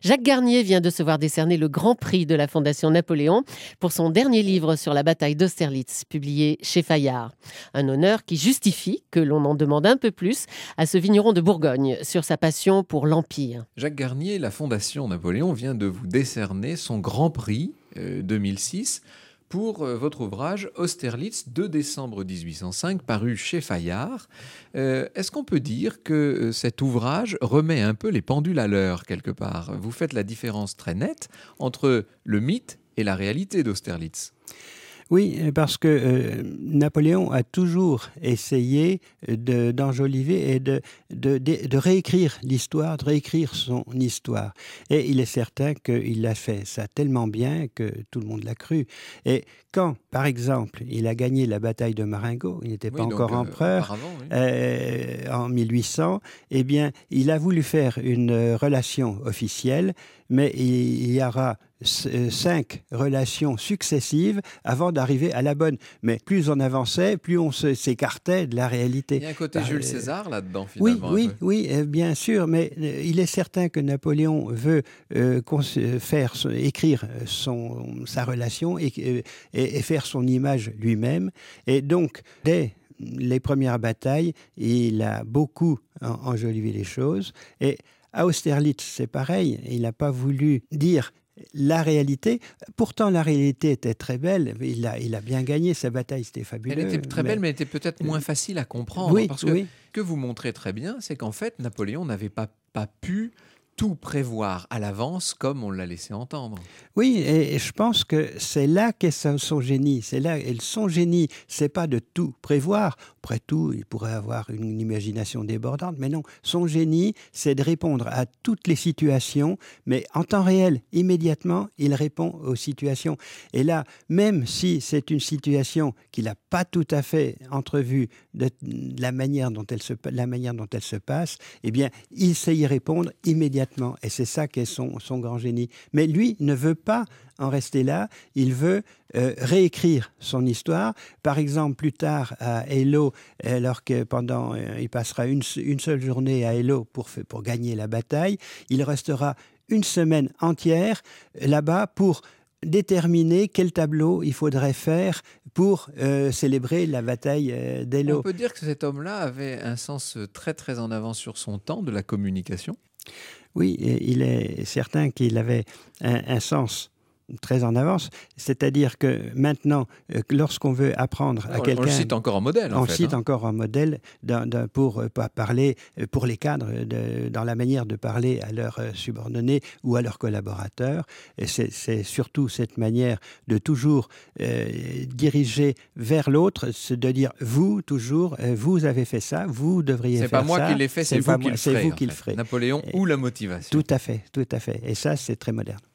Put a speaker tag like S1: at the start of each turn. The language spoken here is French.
S1: Jacques Garnier vient de se voir décerner le Grand Prix de la Fondation Napoléon pour son dernier livre sur la bataille d'Austerlitz, publié chez Fayard. Un honneur qui justifie que l'on en demande un peu plus à ce vigneron de Bourgogne sur sa passion pour l'Empire.
S2: Jacques Garnier, la Fondation Napoléon vient de vous décerner son Grand Prix 2006 pour votre ouvrage Austerlitz, 2 décembre 1805, paru chez Fayard. Est-ce qu'on peut dire que cet ouvrage remet un peu les pendules à l'heure quelque part ? Vous faites la différence très nette entre le mythe et la réalité d'Austerlitz.
S3: Oui, parce que Napoléon a toujours essayé d'enjoliver et de réécrire l'histoire, de réécrire son histoire. Et il est certain qu'il a fait ça tellement bien que tout le monde l'a cru. Et quand, par exemple, il a gagné la bataille de Marengo, il n'était pas encore empereur, en 1800, eh bien, il a voulu faire une relation officielle, mais il y aura 5 relations successives avant d'arriver à la bonne. Mais plus on avançait, plus on s'écartait de la réalité.
S2: Il y a un côté Jules César là-dedans, finalement.
S3: Oui, bien sûr, mais il est certain que Napoléon veut écrire sa relation et faire son image lui-même. Et donc, dès les premières batailles, il a beaucoup enjolivé les choses. Et à Austerlitz, c'est pareil. Il n'a pas voulu dire la réalité. Pourtant, la réalité était très belle. Il a bien gagné sa bataille, c'était fabuleux.
S2: Elle était très belle, mais elle était peut-être moins facile à comprendre. Parce que ce que vous montrez très bien, c'est qu'en fait, Napoléon n'avait pas pu tout prévoir à l'avance comme on l'a laissé entendre.
S3: Oui, et je pense que c'est là qu'est son génie. Son génie, c'est pas de tout prévoir. Après tout, il pourrait avoir une imagination débordante, mais non. Son génie, c'est de répondre à toutes les situations, mais en temps réel, immédiatement, il répond aux situations. Et là, même si c'est une situation qu'il n'a pas tout à fait entrevue de la manière dont elle se passe, eh bien, il sait y répondre immédiatement. Et c'est ça qui est son grand génie. Mais lui ne veut pas en rester là. Il veut réécrire son histoire. Par exemple, plus tard à Eylau, alors que il passera une seule journée à Eylau pour gagner la bataille, il restera une semaine entière là-bas pour déterminer quel tableau il faudrait faire pour célébrer la bataille d'Eylau.
S2: On peut dire que cet homme-là avait un sens très très en avance sur son temps de la communication.
S3: Oui, il est certain qu'il avait un sens très en avance, c'est-à-dire que maintenant, lorsqu'on veut apprendre à quelqu'un...
S2: On le cite encore en modèle,
S3: On cite encore en modèle pour parler, pour les cadres, dans la manière de parler à leurs subordonnés ou à leurs collaborateurs. Et c'est surtout cette manière de toujours diriger vers l'autre, de dire « vous, toujours, vous avez fait ça, vous devriez faire ça. »
S2: C'est pas moi qui l'ai fait, c'est vous qui le ferez.
S3: Napoléon
S2: ou la motivation.
S3: Tout à fait. Et ça, c'est très moderne.